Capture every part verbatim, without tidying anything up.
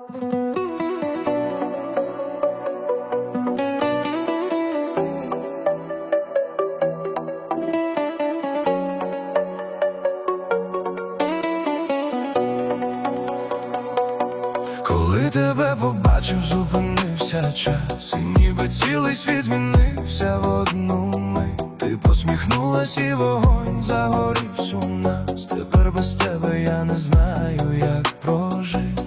Коли тебе побачив, зупинився час, і ніби цілий світ змінився в одну мить. Ти посміхнулась і вогонь загорівся у нас. Тепер без тебе я не знаю, як прожити.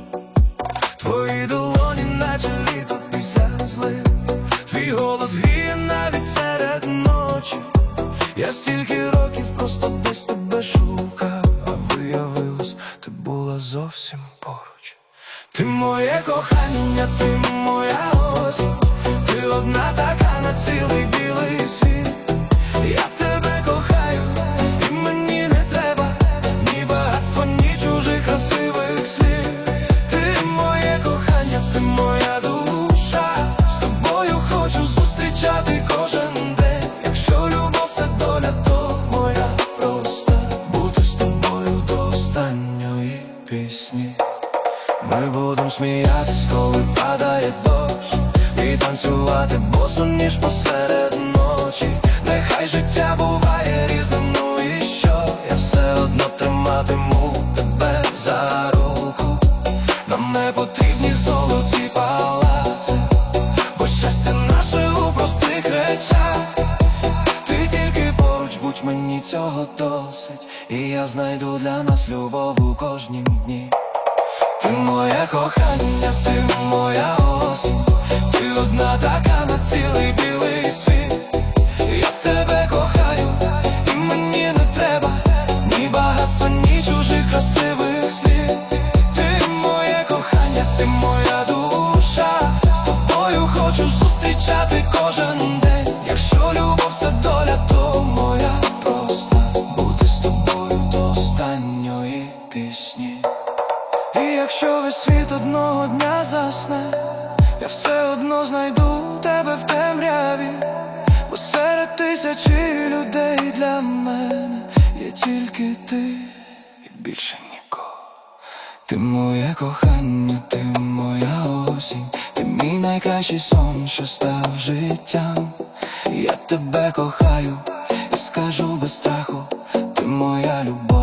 Твої долоні, наче літо після злив. Твій голос гріє навіть серед ночі. Я стільки років просто десь тебе шукав, а виявилось, ти була зовсім поруч. Ти моє кохання, ти моя осінь, ти одна така на цілий білий світ. Я тебе кохаю, і мені не треба ні багатства, ні чужих красивих слів. Ти моє кохання, ти моя душа, з тобою хочу зустрічати кожен день. Якщо любов це доля, то моя просто бути з тобою до останньої пісні. Ми будем сміятись, коли падає дощ, і танцювати босоніж посеред ночі. Нехай життя буває різним, ну і що? Я все одно триматиму тебе за руку. Нам не потрібні золоті палаци, бо щастя наше у простих речах. Ти тільки поруч, будь, мені цього досить, і я знайду для нас любов у кожнім дні. Ти моє кохання, ти моя осінь, ти одна така на цілий білий світ. Я тебе кохаю, і мені не треба ні багатства, ні чужих красивих слів. Ти моє кохання, ти моя душа, з тобою хочу зустрічати кожен день. Якщо любов це доля, то моя просто бути з тобою до останньої пісні. І якщо весь світ одного дня засне, я все одно знайду тебе в темряві, бо серед тисячі людей для мене є тільки ти і більше нікого. Ти моє кохання, ти моя осінь, ти мій найкращий сон, що став життям. Я тебе кохаю і скажу без страху, ти моя любов.